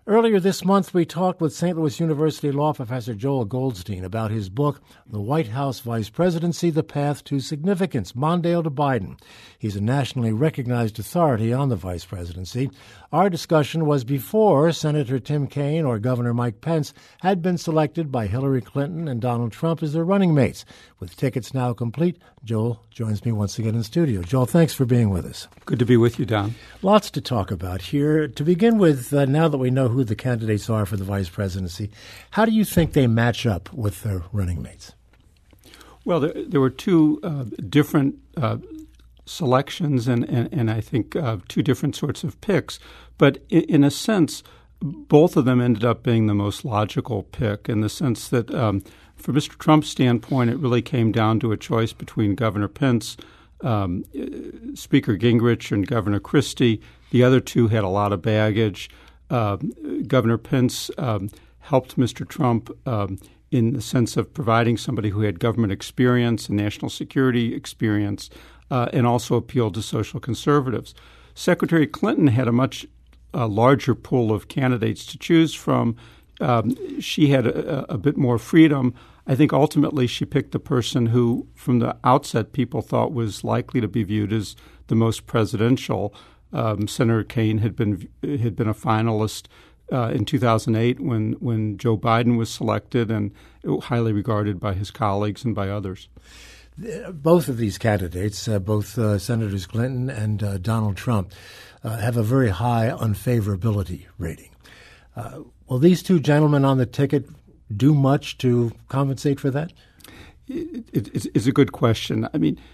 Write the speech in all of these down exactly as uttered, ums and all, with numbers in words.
Earlier this month, we talked with Saint Louis University law professor Joel Goldstein about his book, The White House Vice Presidency, The Path to Significance, Mondale to Biden. He's a nationally recognized authority on the vice presidency. Our discussion was before Senator Tim Kaine or Governor Mike Pence had been selected by Hillary Clinton and Donald Trump as their running mates. With tickets now complete, Joel joins me once again in studio. Joel, thanks for being with us. Good to be with you, Don. Lots to talk about here. To begin with, uh, now that we know who the candidates are for the vice presidency, how do you think they match up with their running mates? Well, there, there were two uh, different uh, selections and, and, and I think uh, two different sorts of picks. But in, in a sense, both of them ended up being the most logical pick in the sense that um, from Mister Trump's standpoint, it really came down to a choice between Governor Pence, um, Speaker Gingrich, and Governor Christie. The other two had a lot of baggage. Uh, Governor Pence um, helped Mister Trump um, in the sense of providing somebody who had government experience and national security experience uh, and also appealed to social conservatives. Secretary Clinton had a much uh, larger pool of candidates to choose from. Um, she had a, a bit more freedom. I think ultimately she picked the person who, from the outset, people thought was likely to be viewed as the most presidential. Um, Senator Kaine had been had been a finalist uh, in two thousand eight when when Joe Biden was selected, and highly regarded by his colleagues and by others. Both of these candidates, uh, both uh, Senators Clinton and uh, Donald Trump, uh, have a very high unfavorability rating. Uh, will these two gentlemen on the ticket do much to compensate for that? It, it, it's a good question. I mean,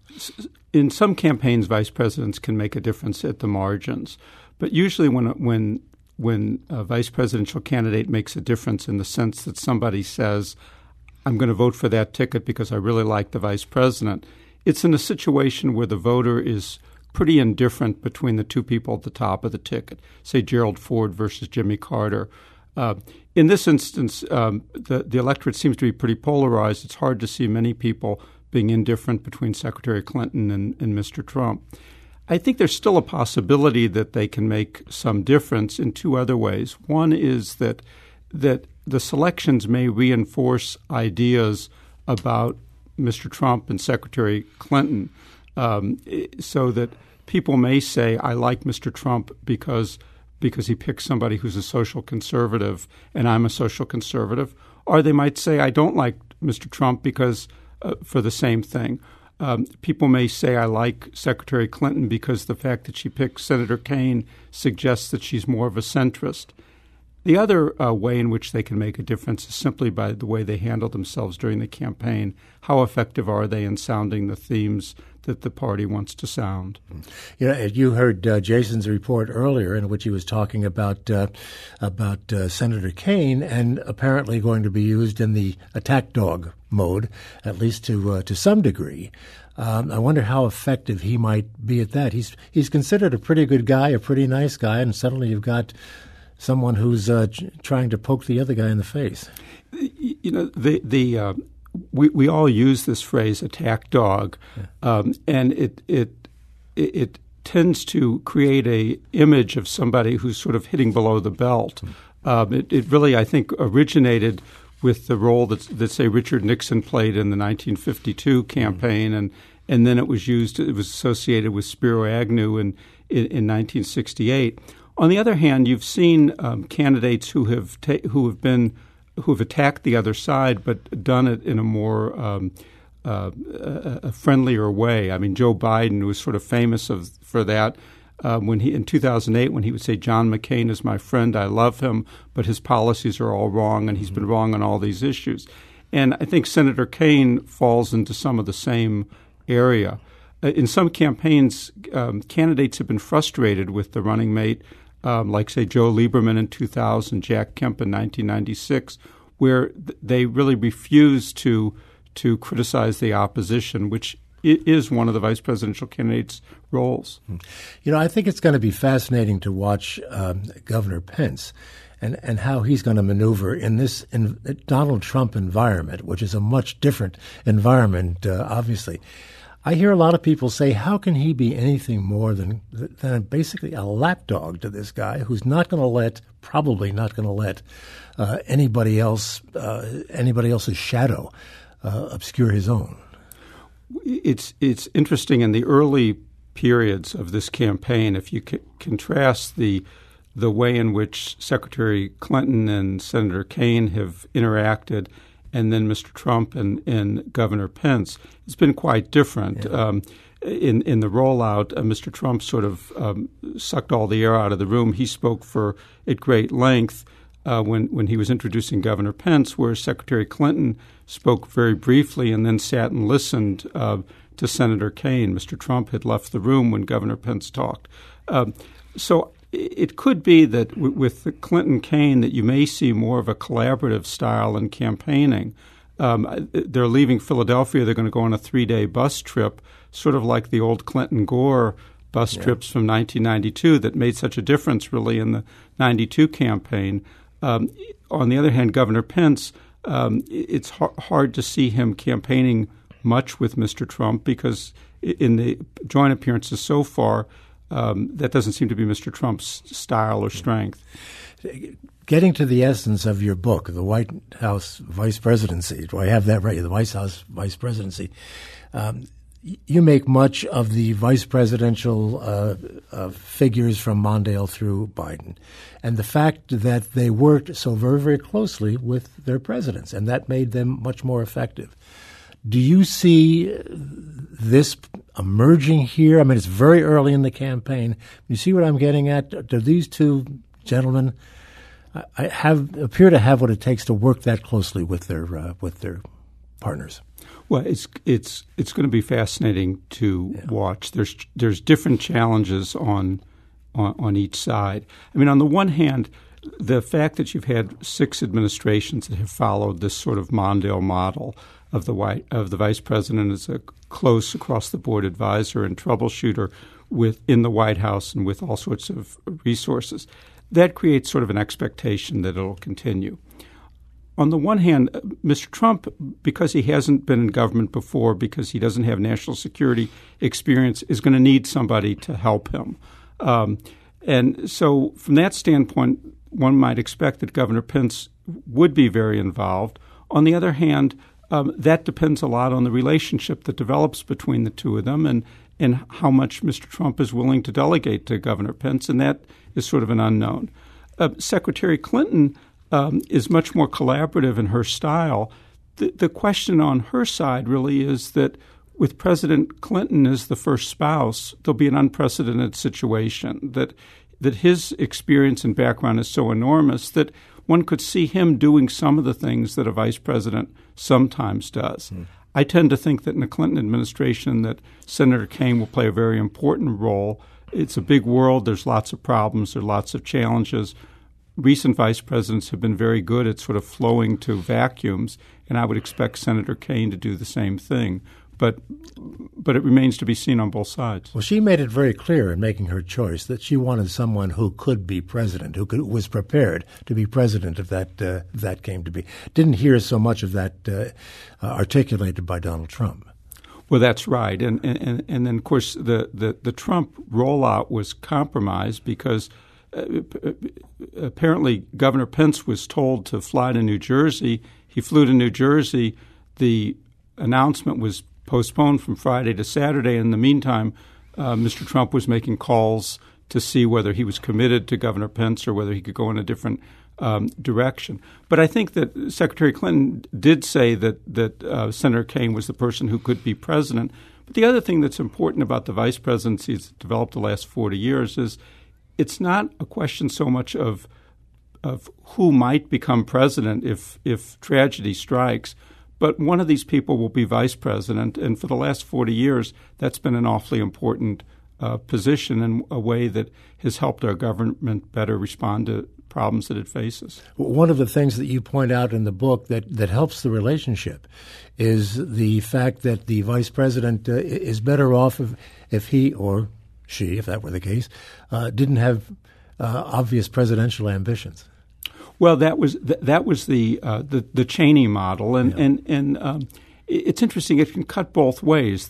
in some campaigns, vice presidents can make a difference at the margins, but usually when when when a vice presidential candidate makes a difference in the sense that somebody says, I'm going to vote for that ticket because I really like the vice president, it's in a situation where the voter is pretty indifferent between the two people at the top of the ticket, say Gerald Ford versus Jimmy Carter. Uh, in this instance, um, the, the electorate seems to be pretty polarized. It's hard to see many people being indifferent between Secretary Clinton and, and Mister Trump. I think there's still a possibility that they can make some difference in two other ways. One is that that the selections may reinforce ideas about Mister Trump and Secretary Clinton, um, so that people may say, I like Mister Trump because because he picked somebody who's a social conservative and I'm a social conservative. Or they might say, I don't like Mister Trump because uh, for the same thing. Um, people may say, I like Secretary Clinton because the fact that she picked Senator Kaine suggests that she's more of a centrist. The other uh, way in which they can make a difference is simply by the way they handle themselves during the campaign. How effective are they in sounding the themes that the party wants to sound? You know, you heard uh, Jason's report earlier in which he was talking about uh, about uh, Senator Kaine and apparently going to be used in the attack dog mode, at least to uh, to some degree. Um, I wonder how effective he might be at that. He's he's considered a pretty good guy, a pretty nice guy, and suddenly you've got someone who's uh, trying to poke the other guy in the face. You know, the the uh, we we all use this phrase "attack dog," yeah. um, and it it it. it tends to create a image of somebody who's sort of hitting below the belt. Mm. Um, it, it really, I think, originated with the role that, that, say, Richard Nixon played in the nineteen fifty-two campaign, mm. and and then it was used. It was associated with Spiro Agnew in in, in nineteen sixty-eight. On the other hand, you've seen um, candidates who have ta- who have been who have attacked the other side, but done it in a more um, uh, a, a friendlier way. I mean, Joe Biden was sort of famous of, for that. Um, when he in two thousand eight, when he would say, John McCain is my friend, I love him, but his policies are all wrong, and he's mm-hmm. been wrong on all these issues. And I think Senator Kaine falls into some of the same area. Uh, in some campaigns, um, candidates have been frustrated with the running mate, um, like, say, Joe Lieberman in two thousand, Jack Kemp in nineteen ninety-six, where th- they really refuse to to criticize the opposition, which is one of the vice presidential candidates' roles. You know, I think it's going to be fascinating to watch um, Governor Pence and, and how he's going to maneuver in this in Donald Trump environment, which is a much different environment, uh, obviously. I hear a lot of people say, how can he be anything more than, than basically a lapdog to this guy who's not going to let, probably not going to let uh, anybody else, uh, anybody else's shadow uh, obscure his own? It's it's interesting in the early periods of this campaign, if you c- contrast the the way in which Secretary Clinton and Senator Kaine have interacted, and then Mister Trump and, and Governor Pence, it's been quite different. Yeah. Um, in in the rollout, uh, Mister Trump sort of um, sucked all the air out of the room. He spoke for at great length uh, when when he was introducing Governor Pence, whereas Secretary Clinton spoke very briefly and then sat and listened uh, to Senator Kaine. Mister Trump had left the room when Governor Pence talked. Um, so it could be that w- with the Clinton-Kaine that you may see more of a collaborative style in campaigning. Um, they're leaving Philadelphia. They're going to go on a three-day bus trip, sort of like the old Clinton-Gore bus yeah. trips from nineteen ninety-two that made such a difference really in the ninety-two campaign. Um, on the other hand, Governor Pence, um, it's ha- hard to see him campaigning much with Mister Trump because in the joint appearances so far, um, that doesn't seem to be Mister Trump's style or strength. Getting to the essence of your book, The White House Vice Presidency, do I have that right? The White House Vice Presidency. Um, you make much of the vice presidential uh, uh, figures from Mondale through Biden, and the fact that they worked so very, very closely with their presidents, and that made them much more effective. Do you see this emerging here? I mean, it's very early in the campaign. You see what I'm getting at? Do these two gentlemen I have appear to have what it takes to work that closely with their uh, with their partners? Well, it's it's it's going to be fascinating to yeah. watch. There's there's different challenges on, on on each side. I mean, on the one hand, the fact that you've had six administrations that have followed this sort of Mondale model of the white of the vice president as a close across the board advisor and troubleshooter with in the White House and with all sorts of resources, that creates sort of an expectation that it'll continue. On the one hand, Mister Trump, because he hasn't been in government before, because he doesn't have national security experience, is going to need somebody to help him. Um, and so from that standpoint, one might expect that Governor Pence would be very involved. On the other hand, um, that depends a lot on the relationship that develops between the two of them and, and how much Mister Trump is willing to delegate to Governor Pence, and that is sort of an unknown. Uh, Secretary Clinton um, is much more collaborative in her style. The, the question on her side really is that with President Clinton as the first spouse, there'll be an unprecedented situation, that that his experience and background is so enormous that one could see him doing some of the things that a vice president sometimes does. Mm. I tend to think that in the Clinton administration that Senator Kaine will play a very important role. It's a big world. There's lots of problems. There are lots of challenges. Recent vice presidents have been very good at sort of flowing to vacuums, and I would expect Senator Kaine to do the same thing. But but it remains to be seen on both sides. Well, she made it very clear in making her choice that she wanted someone who could be president, who, could, who was prepared to be president if that uh, if that came to be. Didn't hear so much of that uh, uh, articulated by Donald Trump. Well, that's right. And and, and then, of course, the, the, the Trump rollout was compromised because uh, apparently Governor Pence was told to fly to New Jersey. He flew to New Jersey. The announcement was postponed from Friday to Saturday. In the meantime, uh, Mister Trump was making calls to see whether he was committed to Governor Pence or whether he could go in a different um, direction. But I think that Secretary Clinton did say that that uh, Senator Kaine was the person who could be president. But the other thing that's important about the vice presidency that's developed the last forty years is it's not a question so much of of who might become president if if tragedy strikes. But one of these people will be vice president, and for the last forty years, that's been an awfully important uh, position and a way that has helped our government better respond to problems that it faces. One of the things that you point out in the book that, that helps the relationship is the fact that the vice president uh, is better off if, if he or she, if that were the case, uh, didn't have uh, obvious presidential ambitions. Well, that was th- that was the, uh, the the Cheney model, and yeah. and and um, it's interesting. It can cut both ways. The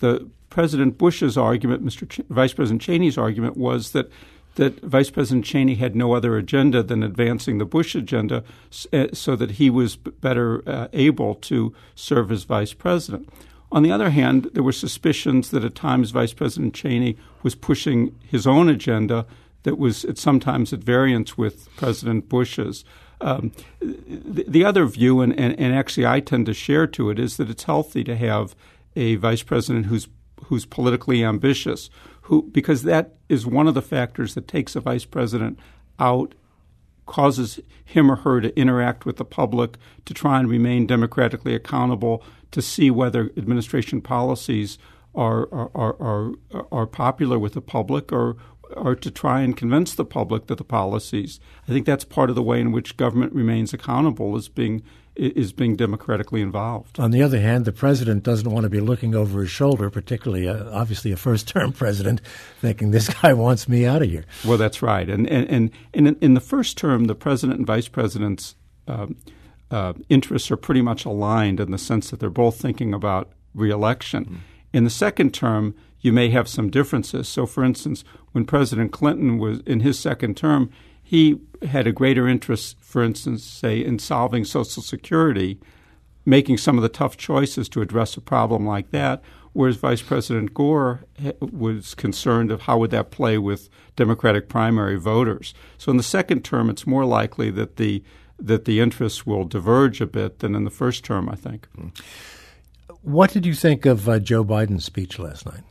President Bush's argument, Mister Ch- Vice President Cheney's argument, was that that Vice President Cheney had no other agenda than advancing the Bush agenda, so that he was better uh, able to serve as vice president. On the other hand, there were suspicions that at times Vice President Cheney was pushing his own agenda that was at sometimes at variance with President Bush's. Um, the, the other view, and, and, and actually I tend to share to it, is that it's healthy to have a vice president who's who's politically ambitious, who because that is one of the factors that takes a vice president out, causes him or her to interact with the public, to try and remain democratically accountable, to see whether administration policies are are are, are, are popular with the public, or or to try and convince the public that the policies. I think that's part of the way in which government remains accountable, is being is being democratically involved. On the other hand, the president doesn't want to be looking over his shoulder, particularly, uh, obviously, a first-term president, thinking this guy wants me out of here. Well, that's right. And and, and in, in the first term, the president and vice president's um, uh, interests are pretty much aligned in the sense that they're both thinking about re-election. Mm-hmm. In the second term, you may have some differences. So, for instance, when President Clinton was in his second term, he had a greater interest, for instance, say, in solving Social Security, making some of the tough choices to address a problem like that, whereas Vice President Gore was concerned of how would that play with Democratic primary voters. So in the second term, it's more likely that the that the interests will diverge a bit than in the first term, I think. What did you think of uh, Joe Biden's speech last night?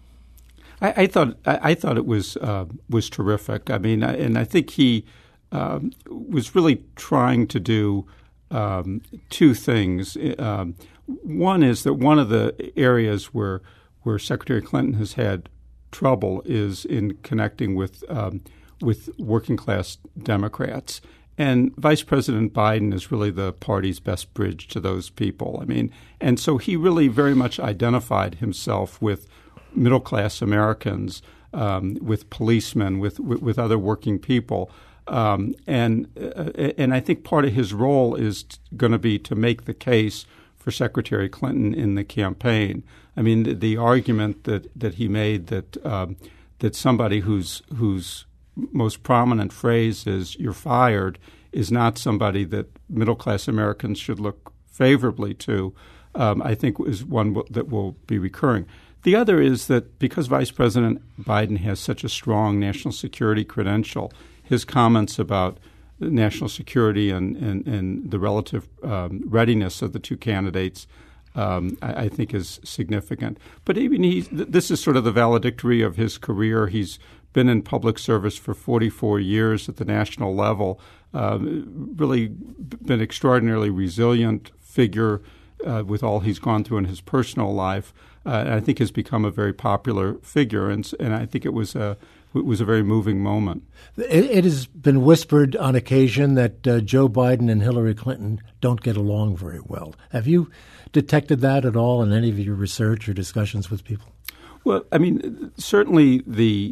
I, I thought I, I thought it was uh, was terrific. I mean, I, and I think he um, was really trying to do um, two things. Um, one is that one of the areas where where Secretary Clinton has had trouble is in connecting with um, with working class Democrats. And Vice President Biden is really the party's best bridge to those people. I mean, and so he really very much identified himself with middle-class Americans, um, with policemen, with, with with other working people, um, and uh, and I think part of his role is going to be to make the case for Secretary Clinton in the campaign. I mean, the, the argument that, that he made that um, that somebody whose whose most prominent phrase is "you're fired" is not somebody that middle-class Americans should look favorably to. Um, I think is one w- that will be recurring. The other is that because Vice President Biden has such a strong national security credential, his comments about national security and, and, and the relative um, readiness of the two candidates, um, I, I think is significant. But even he, th- this is sort of the valedictory of his career. He's been in public service for forty-four years at the national level, uh, really been extraordinarily resilient figure uh, with all he's gone through in his personal life. Uh, I think has become a very popular figure, and and I think it was a it was a very moving moment. It, it has been whispered on occasion that uh, Joe Biden and Hillary Clinton don't get along very well. Have you detected that at all in any of your research or discussions with people? Well, I mean, certainly the.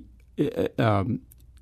Um,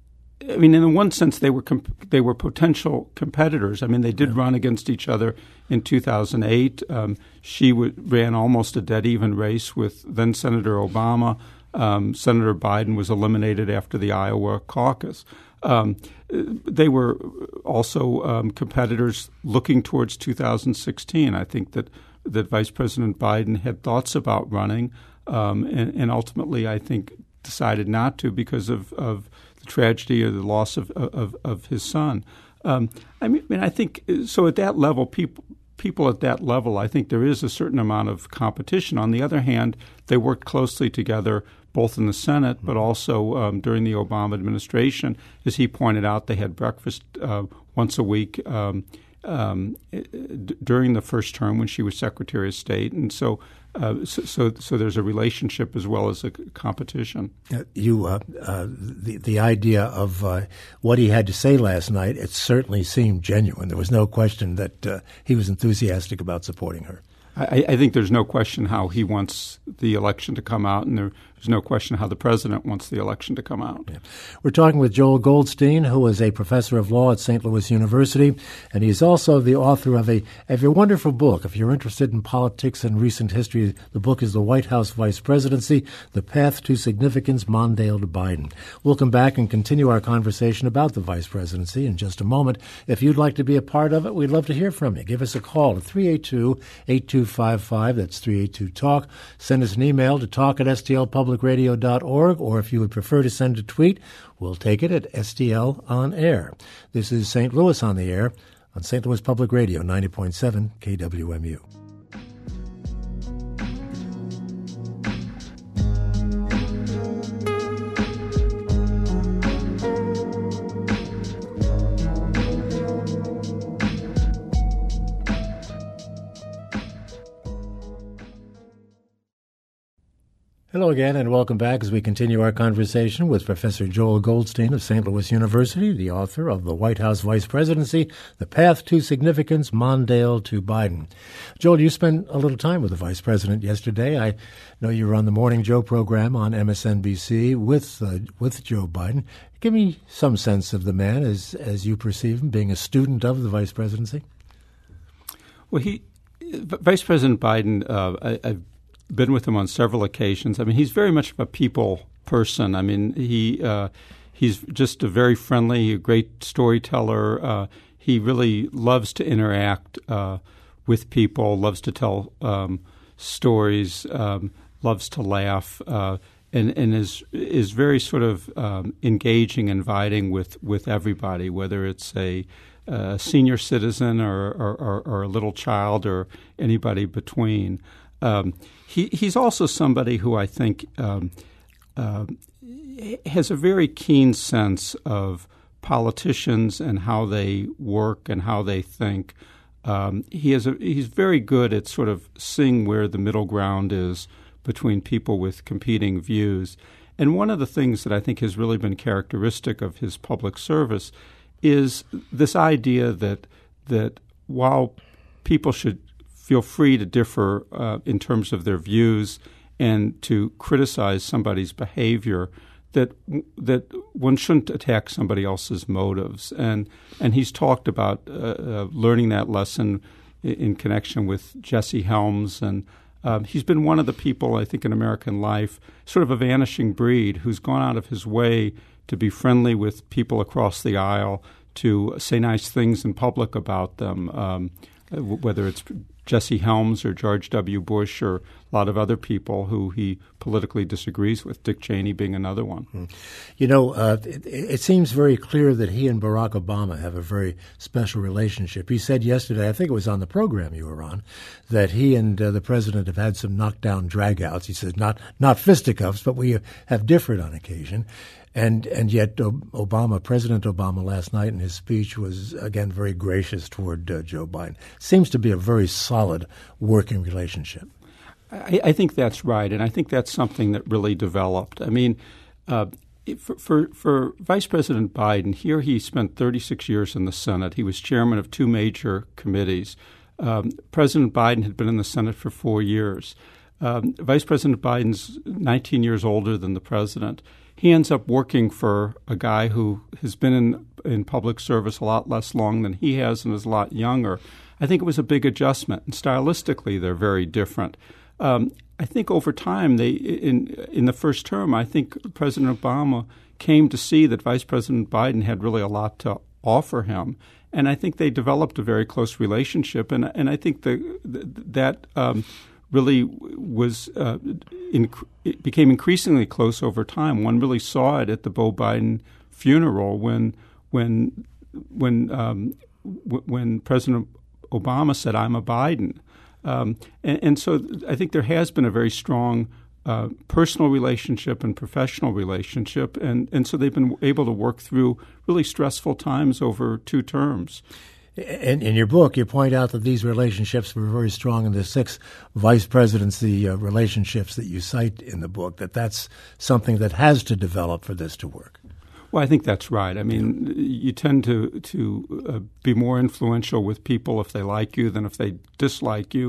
I mean, in one sense, they were comp- they were potential competitors. I mean, they did yeah. run against each other in two thousand eight. Um, she w- ran almost a dead-even race with then Senator Obama. Um, Senator Biden was eliminated after the Iowa caucus. Um, they were also um, competitors looking towards two thousand sixteen. I think that, that Vice President Biden had thoughts about running, um, and, and ultimately, I think, decided not to because of, of the tragedy or the loss of of, of his son. Um, I mean, I think so. At that level, people people at that level, I think there is a certain amount of competition. On the other hand, they worked closely together, both in the Senate, but also um, during the Obama administration. As he pointed out, they had breakfast uh, once a week um, um, d- during the first term when she was Secretary of State, and so. Uh, so, so, so there's a relationship as well as a competition. Uh, you, uh, uh, the the idea of uh, what he had to say last night, it certainly seemed genuine. There was no question that uh, he was enthusiastic about supporting her. I, I think there's no question how he wants the election to come out, and there's there's no question how the president wants the election to come out. Yeah. We're talking with Joel Goldstein, who is a professor of law at Saint Louis University, and he's also the author of a, of a wonderful book. If you're interested in politics and recent history, the book is The White House Vice Presidency, The Path to Significance, Mondale to Biden. We'll come back and continue our conversation about the vice presidency in just a moment. If you'd like to be a part of it, we'd love to hear from you. Give us a call at three eight two, eight two five five. That's three eight two talk. Send us an email to talk at s t l public radio dot org, or if you would prefer to send a tweet, we'll take it at S T L On Air. This is Saint Louis on the Air on Saint Louis Public Radio, ninety point seven K W M U. Hello again, and welcome back as we continue our conversation with Professor Joel Goldstein of Saint Louis University, the author of The White House Vice Presidency, The Path to Significance, Mondale to Biden. Joel, you spent a little time with the vice president yesterday. I know you were on the Morning Joe program on M S N B C with uh, with Joe Biden. Give me some sense of the man as as you perceive him, being a student of the vice presidency. Well, he, Vice President Biden, uh, I, I've been with him on several occasions. I mean, he's very much of a people person. I mean, he uh, he's just a very friendly, great storyteller. Uh, he really loves to interact uh, with people, loves to tell um, stories, um, loves to laugh, uh, and and is is very sort of um, engaging, inviting with with everybody, whether it's a uh, senior citizen or or, or or a little child or anybody between. Um, he, he's also somebody who I think um, uh, has a very keen sense of politicians and how they work and how they think. Um, he has a, he's very good at sort of seeing where the middle ground is between people with competing views. And one of the things that I think has really been characteristic of his public service is this idea that that while people should feel free to differ uh, in terms of their views and to criticize somebody's behavior, that that one shouldn't attack somebody else's motives. And and he's talked about uh, uh, learning that lesson in, in connection with Jesse Helms. And um, he's been one of the people, I think, in American life, sort of a vanishing breed, who's gone out of his way to be friendly with people across the aisle, to say nice things in public about them, um, whether it's Jesse Helms or George W. Bush or a lot of other people who he politically disagrees with, Dick Cheney being another one. You know, uh, it, it seems very clear that he and Barack Obama have a very special relationship. He said yesterday, I think it was on the program you were on, that he and uh, the president have had some knockdown dragouts. He says not not fisticuffs, but we have differed on occasion. And and yet Obama, President Obama last night in his speech was, again, very gracious toward uh, Joe Biden. Seems to be a very solid working relationship. I, I think that's right, and I think that's something that really developed. I mean, uh, for, for, for Vice President Biden, here he spent thirty-six years in the Senate. He was chairman of two major committees. Um, President Biden had been in the Senate for four years. Um, Vice President Biden's nineteen years older than the president. He ends up working for a guy who has been in in public service a lot less long than he has and is a lot younger. I think it was a big adjustment, and stylistically they're very different. Um, I think over time, they in in the first term, I think President Obama came to see that Vice President Biden had really a lot to offer him, and I think they developed a very close relationship. And and I think the, the that. Um, really was uh, in, it became increasingly close over time. One really saw it at the Beau Biden funeral when when when um, w- when President Obama said, "I'm a Biden," um, and, and so I think there has been a very strong uh, personal relationship and professional relationship, and and so they've been able to work through really stressful times over two terms. In, in your book, you point out that these relationships were very strong in the six vice presidency uh, relationships that you cite in the book, that that's something that has to develop for this to work. Well, I think that's right. I mean, yeah. you tend to, to uh, be more influential with people if they like you than if they dislike you.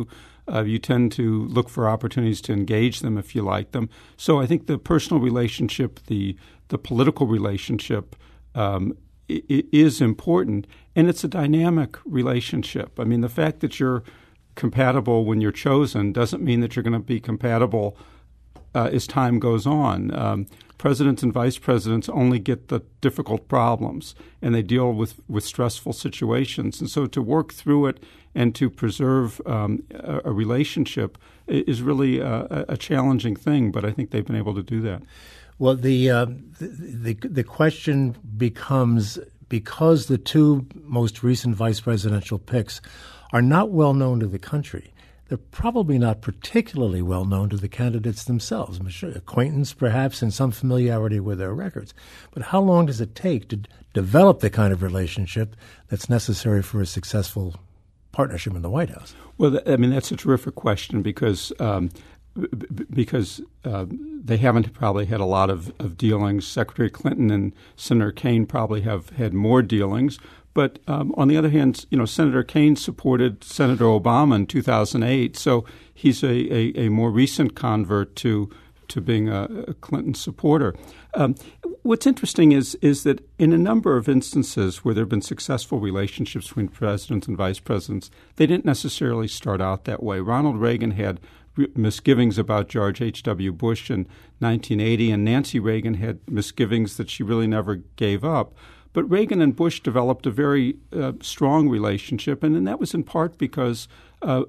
Uh, you tend to look for opportunities to engage them if you like them. So I think the personal relationship, the the political relationship um, i- is important, and it's a dynamic relationship. I mean, the fact that you're compatible when you're chosen doesn't mean that you're going to be compatible uh, as time goes on. Um, presidents and vice presidents only get the difficult problems, and they deal with, with stressful situations. And so to work through it and to preserve um, a, a relationship is really a, a challenging thing, but I think they've been able to do that. Well, the, uh, the, the, the question becomes, because the two most recent vice presidential picks are not well known to the country, they're probably not particularly well known to the candidates themselves. I'm sure acquaintance, perhaps, and some familiarity with their records. But how long does it take to develop the kind of relationship that's necessary for a successful partnership in the White House? Well, I mean, that's a terrific question because um, b- because uh, they haven't probably had a lot of, of dealings. Secretary Clinton and Senator Kaine probably have had more dealings. But um, on the other hand, you know, Senator Kaine supported Senator Obama in two thousand eight, so he's a, a, a more recent convert to to being a, a Clinton supporter. Um, what's interesting is is that in a number of instances where there have been successful relationships between presidents and vice presidents, they didn't necessarily start out that way. Ronald Reagan had misgivings about George H W. Bush in nineteen eighty, and Nancy Reagan had misgivings that she really never gave up. But Reagan and Bush developed a very uh, strong relationship, and, and that was in part because uh,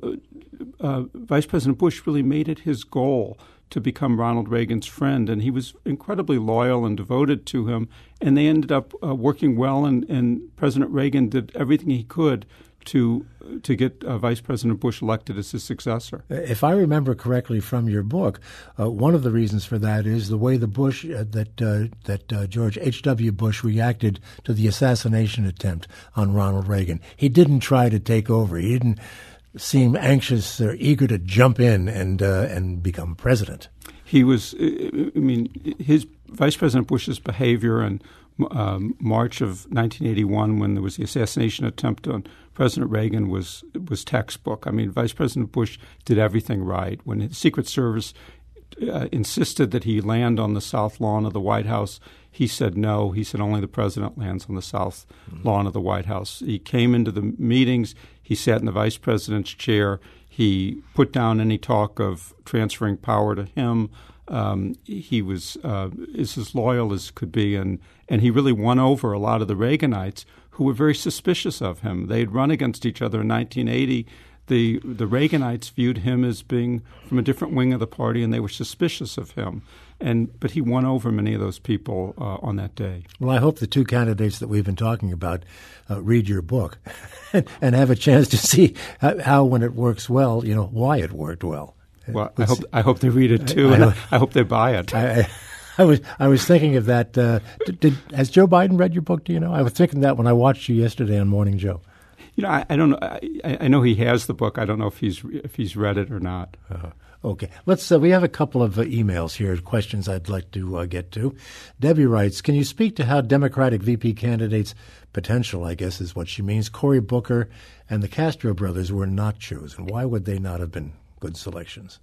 uh, Vice President Bush really made it his goal to become Ronald Reagan's friend, and he was incredibly loyal and devoted to him, and they ended up uh, working well, and, and President Reagan did everything he could to to get uh, Vice President Bush elected as his successor. If I remember correctly from your book, uh, one of the reasons for that is the way the Bush uh, that uh, that uh, George H W. Bush reacted to the assassination attempt on Ronald Reagan. He didn't try to take over. He didn't seem anxious or eager to jump in and uh, and become president. He was. I mean, his Vice President Bush's behavior and Um, March of nineteen eighty-one, when there was the assassination attempt on President Reagan, was was textbook. I mean, Vice President Bush did everything right. When the Secret Service uh, insisted that he land on the south lawn of the White House, he said no. He said only the president lands on the south mm-hmm. lawn of the White House. He came into the meetings. He sat in the vice president's chair. He put down any talk of transferring power to him. Um, he was uh, is as loyal as could be, and, and he really won over a lot of the Reaganites who were very suspicious of him. They had run against each other in nineteen eighty. The the Reaganites viewed him as being from a different wing of the party, and they were suspicious of him. And but he won over many of those people uh, on that day. Well, I hope the two candidates that we've been talking about uh, read your book and have a chance to see how, how, when it works well, you know, why it worked well. Well, I hope I hope they read it too, I, I, and I, I hope they buy it. I, I was I was thinking of that. Uh, did, did has Joe Biden read your book? Do you know? I was thinking that when I watched you yesterday on Morning Joe. You know, I, I don't know. I, I know he has the book. I don't know if he's if he's read it or not. Uh, okay, let's. Uh, we have a couple of uh, emails here, questions I'd like to uh, get to. Debbie writes, "Can you speak to how Democratic V P candidates, potential, I guess is what she means, Cory Booker and the Castro brothers were not chosen? Why would they not have been good selections?"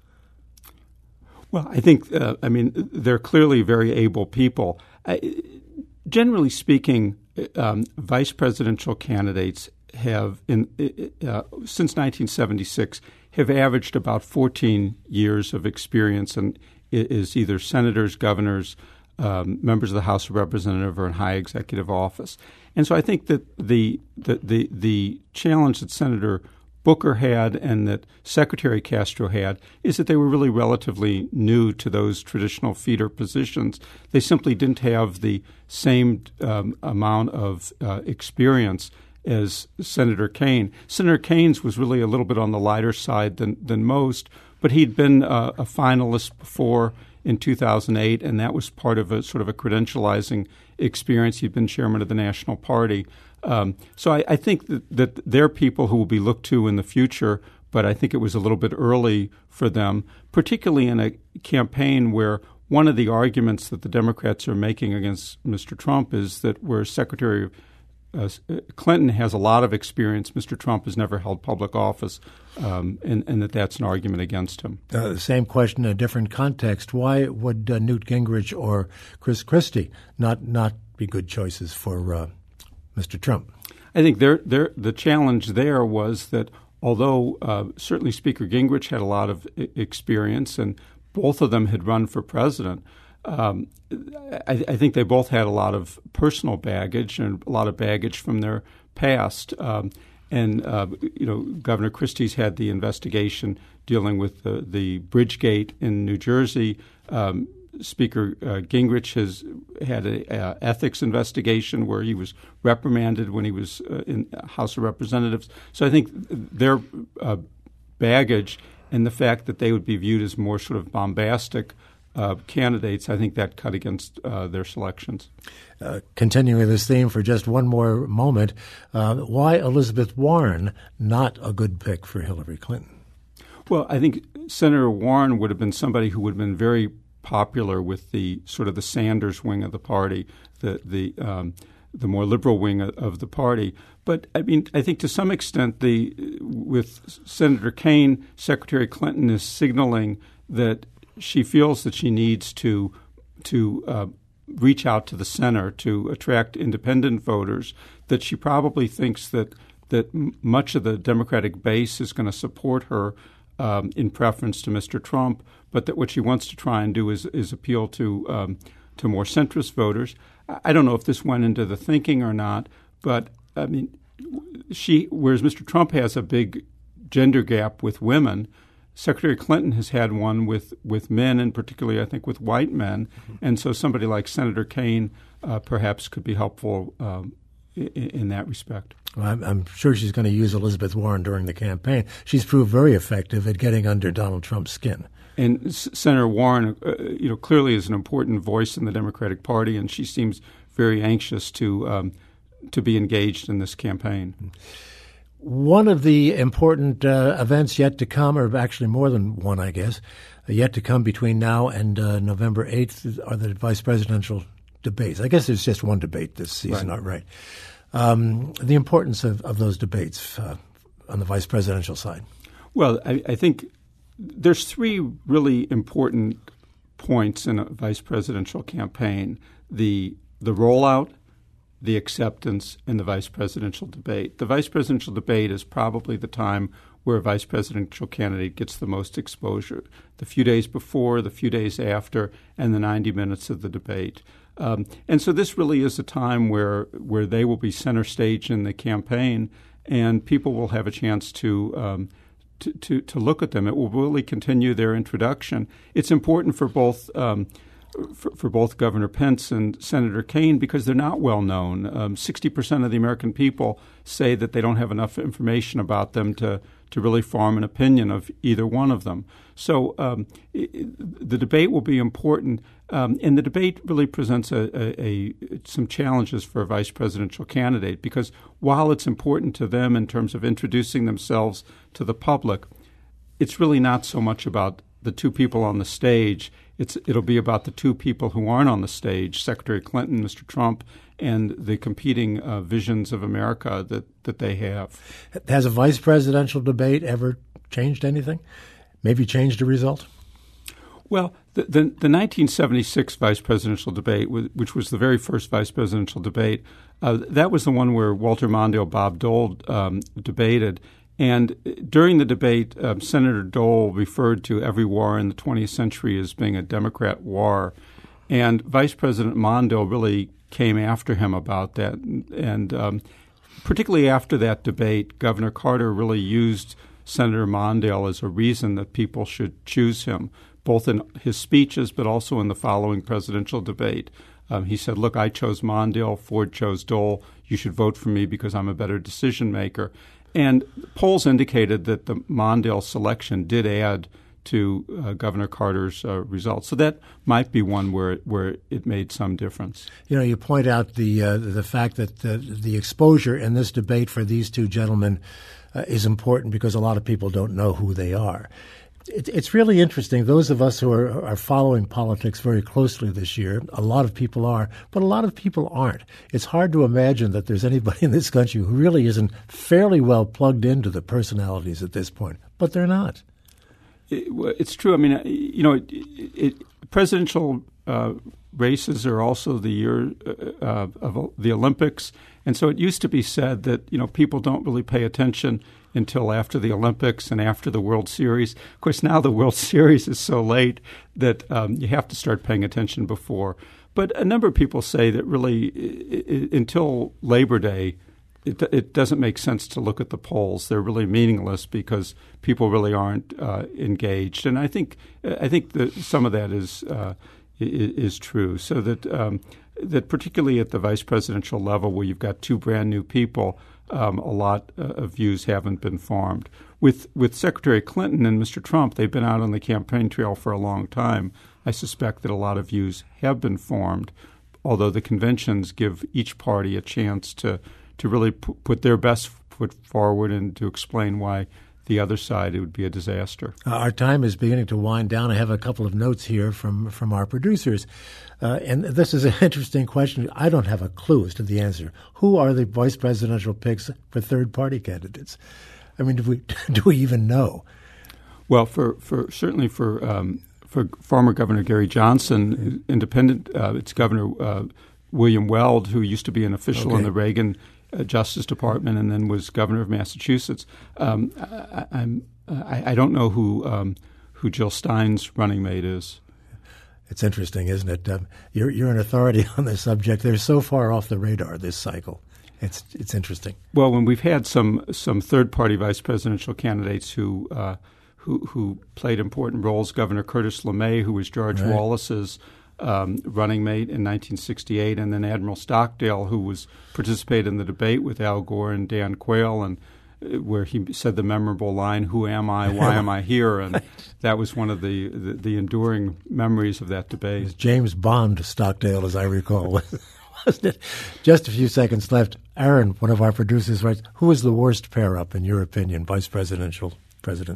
Well, I think, uh, I mean, they're clearly very able people. I, generally speaking, um, vice presidential candidates have, in uh, since nineteen seventy-six, have averaged about fourteen years of experience and is either senators, governors, um, members of the House of Representatives, or in high executive office. And so I think that the the the, the challenge that Senator Booker had and that Secretary Castro had is that they were really relatively new to those traditional feeder positions. They simply didn't have the same um, amount of uh, experience as Senator Kaine. Senator Kaine's was really a little bit on the lighter side than, than most, but he'd been uh, a finalist before in two thousand eight, and that was part of a sort of a credentializing experience. He'd been chairman of the National Party. Um, so I, I think that, that they're people who will be looked to in the future, but I think it was a little bit early for them, particularly in a campaign where one of the arguments that the Democrats are making against Mister Trump is that where Secretary uh, Clinton has a lot of experience. Mister Trump has never held public office, um, and, and that that's an argument against him. Uh, same question in a different context. Why would uh, Newt Gingrich or Chris Christie not not be good choices for uh, Mister Trump? I think they're, they're, the challenge there was that although uh, certainly Speaker Gingrich had a lot of I- experience and both of them had run for president, um, I, I think they both had a lot of personal baggage and a lot of baggage from their past. Um, and, uh, you know, Governor Christie's had the investigation dealing with the, the Bridgegate in New Jersey. Um, Speaker uh, Gingrich has had an ethics investigation where he was reprimanded when he was uh, in House of Representatives. So I think their uh, baggage and the fact that they would be viewed as more sort of bombastic uh, candidates, I think that cut against uh, their selections. Uh, continuing this theme for just one more moment, uh, why Elizabeth Warren not a good pick for Hillary Clinton? Well, I think Senator Warren would have been somebody who would have been very popular with the sort of the Sanders wing of the party, the the um, the more liberal wing of, of the party. But I mean, I think to some extent, the with Senator Kaine, Secretary Clinton is signaling that she feels that she needs to to uh, reach out to the center to attract independent voters. That she probably thinks that that m- much of the Democratic base is going to support her um, in preference to Mister Trump, but that what she wants to try and do is is appeal to um, to more centrist voters. I don't know if this went into the thinking or not, but I mean, she whereas Mister Trump has a big gender gap with women, Secretary Clinton has had one with, with men, and particularly I think with white men, mm-hmm. and so somebody like Senator Kaine uh, perhaps could be helpful um, in, in that respect. Well, I'm, I'm sure she's going to use Elizabeth Warren during the campaign. She's proved very effective at getting under Donald Trump's skin. And S- Senator Warren, uh, you know, clearly is an important voice in the Democratic Party, and she seems very anxious to um, to be engaged in this campaign. One of the important uh, events yet to come, or actually more than one, I guess, yet to come between now and uh, November eighth are the vice presidential debates. I guess there's just one debate this season, right? Not right. Um, the importance of, of those debates uh, on the vice presidential side. Well, I, I think there's three really important points in a vice presidential campaign: the the rollout, the acceptance, and the vice presidential debate. The vice presidential debate is probably the time where a vice presidential candidate gets the most exposure. The few days before, the few days after, and the ninety minutes of the debate. Um, and so this really is a time where where they will be center stage in the campaign, and people will have a chance to um, to, to, to look at them. It will really continue their introduction. It's important for both um, for, for both Governor Pence and Senator Kaine because they're not well known. Um, sixty percent of the American people say that they don't have enough information about them to to really form an opinion of either one of them. So um, it, the debate will be important, um, and the debate really presents a, a, a some challenges for a vice presidential candidate because while it's important to them in terms of introducing themselves to the public, it's really not so much about the two people on the stage. It's it'll be about the two people who aren't on the stage, Secretary Clinton, Mister Trump, and the competing uh, visions of America that, that they have. Has a vice presidential debate ever changed anything? Maybe changed a result? Well, the, the, the nineteen seventy-six vice presidential debate, which was the very first vice presidential debate, uh, that was the one where Walter Mondale, Bob Dole um, debated. And during the debate, um, Senator Dole referred to every war in the twentieth century as being a Democrat war. And Vice President Mondale really came after him about that. And um, particularly after that debate, Governor Carter really used Senator Mondale as a reason that people should choose him, both in his speeches but also in the following presidential debate. Um, he said, look, I chose Mondale, Ford chose Dole. You should vote for me because I'm a better decision maker. And polls indicated that the Mondale selection did add to uh, Governor Carter's uh, results. So that might be one where where it made some difference. You know, you point out the uh, the fact that the, the exposure in this debate for these two gentlemen uh, is important because a lot of people don't know who they are. It, it's really interesting. Those of us who are, are following politics very closely this year, a lot of people are, but a lot of people aren't. It's hard to imagine that there's anybody in this country who really isn't fairly well plugged into the personalities at this point, but they're not. It, it's true. I mean, you know, it, it, presidential uh, races are also the year uh, of the Olympics, and so it used to be said that, you know, people don't really pay attention until after the Olympics and after the World Series. Of course, now the World Series is so late that um, you have to start paying attention before. But a number of people say that really I- I- until Labor Day, it, it doesn't make sense to look at the polls. They're really meaningless because people really aren't uh, engaged. And I think I think that some of that is uh, is true. So that um, that particularly at the vice presidential level, where you've got two brand new people, Um, a lot uh, of views haven't been formed. With with Secretary Clinton and Mister Trump, they've been out on the campaign trail for a long time. I suspect that a lot of views have been formed, although the conventions give each party a chance to, to really p- put their best foot forward and to explain why the other side, it would be a disaster. Uh, our time is beginning to wind down. I have a couple of notes here from, from our producers. Uh, and this is an interesting question. I don't have a clue as to the answer. Who are the vice presidential picks for third-party candidates? I mean, do we do we even know? Well, for, for certainly for um, for former Governor Gary Johnson, independent, uh, it's Governor uh, William Weld, who used to be an official okay. in the Reagan uh, Justice Department and then was governor of Massachusetts. Um, I, I'm I, I don't know who um, who Jill Stein's running mate is. It's interesting, isn't it? Um, you're you're an authority on this subject. They're so far off the radar this cycle. It's it's interesting. Well, when we've had some some third party vice presidential candidates who uh, who who played important roles, Governor Curtis LeMay, who was George right. Wallace's um, running mate in nineteen sixty-eight, and then Admiral Stockdale, who was participated in the debate with Al Gore and Dan Quayle, and where he said the memorable line, "Who am I? Why am I here?" And that was one of the, the, the enduring memories of that debate. It's James Bond Stockdale, as I recall, wasn't it? Just a few seconds left. Aaron, one of our producers, writes, who is the worst pair-up, in your opinion, vice presidential president?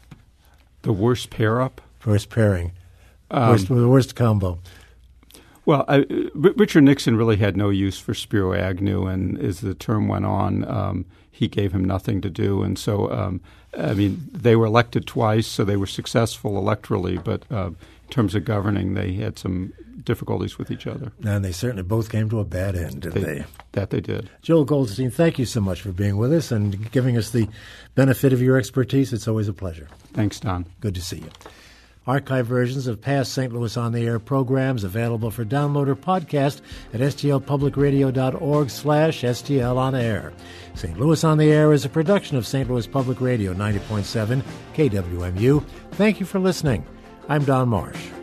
The worst pair-up? Worst pairing. Um, worst, the worst combo. Well, I, R- Richard Nixon really had no use for Spiro Agnew, and as the term went on, um, he gave him nothing to do. And so, um, I mean, they were elected twice, so they were successful electorally, but uh, in terms of governing, they had some difficulties with each other. And they certainly both came to a bad end, didn't they? they? That they did. Joel Goldstein, thank you so much for being with us and giving us the benefit of your expertise. It's always a pleasure. Thanks, Don. Good to see you. Archive versions of past Saint Louis On the Air programs available for download or podcast at stlpublicradio.org slash STL On Air. Saint Louis On the Air is a production of Saint Louis Public Radio ninety point seven K W M U. Thank you for listening. I'm Don Marsh.